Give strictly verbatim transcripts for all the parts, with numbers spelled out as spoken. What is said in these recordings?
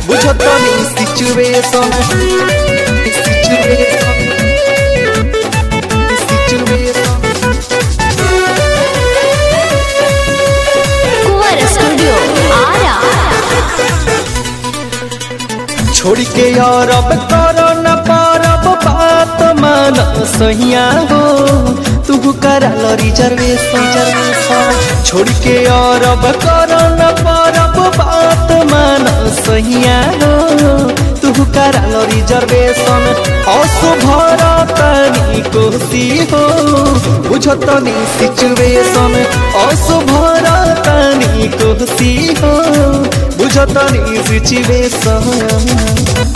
बुझतनी situation situation situation Kunwar studio Arrah. छोड़ के यार अब करो न पारब बात मान सहिया हो तू करा लो रिजर्वेशन छोड़ के यार अब करो न पारब बात मान सहिया हो तू करा लो रिजर्वेशन असो भरा तनी कोसी हो बुझतनी सिचुएशन असो भरा तनी कोसी हो बुझतनी सिचुएशन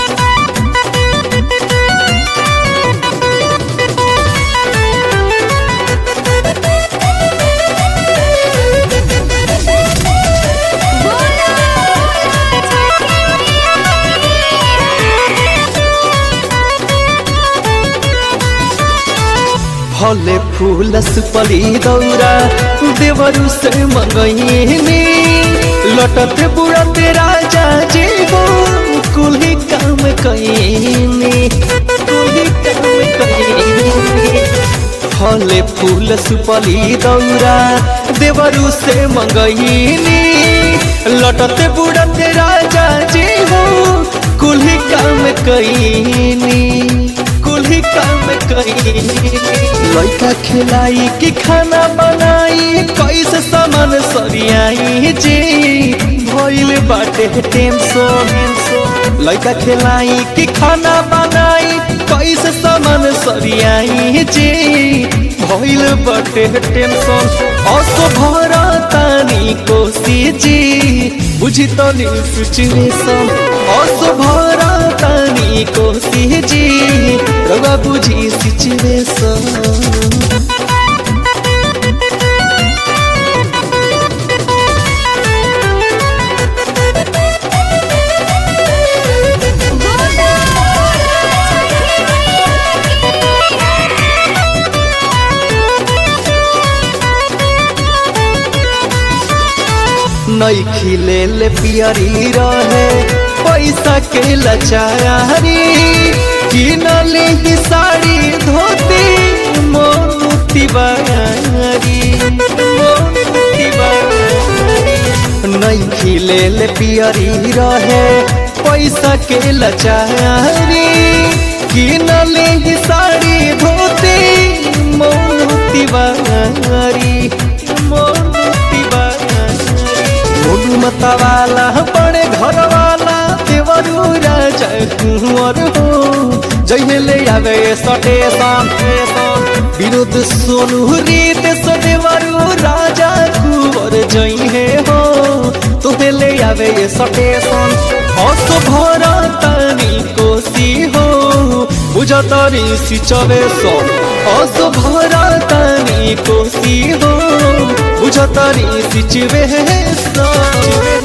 फले फूल सुपली दौरा देवरु से मंगईनी लटते बुढ़ते राजा जीवो कुल्ही काम कईनी कुल्ही काम कईनी फले फूल सुपली दौरा देवरु से मंगईनी लटते बुढ़ते राजा जीवो कुल्ही काम कईनी कुल्ही काम कईनी लड़का खिलाई कि खाना बनाई कैसे सामान सरियाई जी भइल बाटे टेंशन लड़का खिलाई कि खाना बनाई कैसे सामान सरियाई जी भइल बाटे टेंशन असो भरा तानी कोसी जी बुझी तनी सिचुएशन असो भरा तानी कोसी जी रवा बुझी सिचुएशन नई खिले ले पियरी रहे पैसा के लचारी कि नली की साड़ी धोती मोती बारी मोती बारी नई खिले ले पियरी रहे पैसा के लचारी कि नली की साड़ी धोती मोती बारी मोती बारी मता वाला बड़े घर वाला देवरू राजा कुंवर हो जहिले आवे स्टेशन विरोध सोनू रीत से देवरू राजा कुंवर जइहे हो तोहेले आवे स्टेशन असो भरा तनी कोसी हो बुझतनी सिचुएशन असो भरा तनी कोसी हो बुझतनी सिचुएशन